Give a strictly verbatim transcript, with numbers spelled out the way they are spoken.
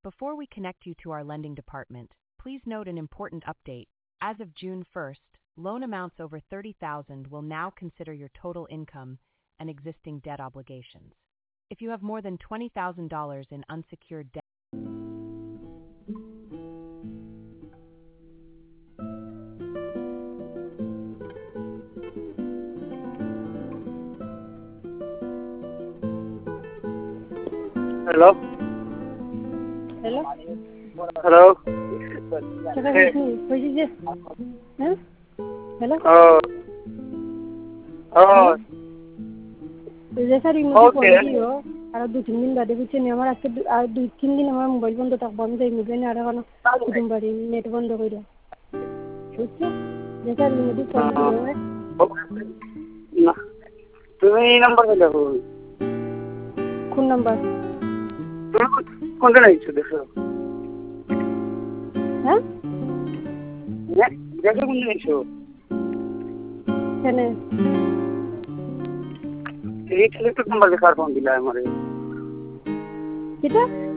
Before we connect you to our lending department, please note an important update. As of June first, loan amounts over thirty thousand dollars will now consider your total income and existing debt obligations. If you have more than twenty thousand dollars in unsecured debt, Hello? Hello? Hello? Saka Hey. who? Who is this? Huh? Hello? Oh. Oh. Referee মধ্যে Okay. Phone দিও আর দুই তিন দিন বাদে বুঝছেন আমার আজকে দু- আর দুই তিন দিন আমার মোবাইল বন্ধ থাকবো আমি যাই মোবাইল আর কোনো কুটুম বাড়ি নেট বন্ধ করে বুঝছো রেফারি মধ্যে ফোন দিও না তুমি এই নাম্বার দিলে কোন নাম্বার তুমি কোনটা নিচ্ছো দেখো হ্যাঁ হ্যাঁ দেখো কোনটা নিচ্ছো কেন এই ছেলেটার নাম্বার দেখার ফোন দিলা আমারে কিটা